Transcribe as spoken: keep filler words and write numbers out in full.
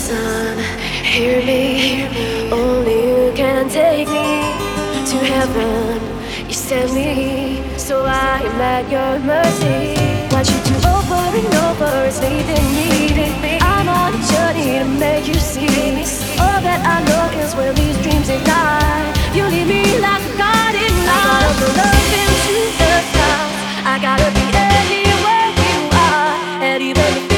Son, hear me. Only you can take me to heaven. You sent me, so I am at your mercy. What you do over and over is me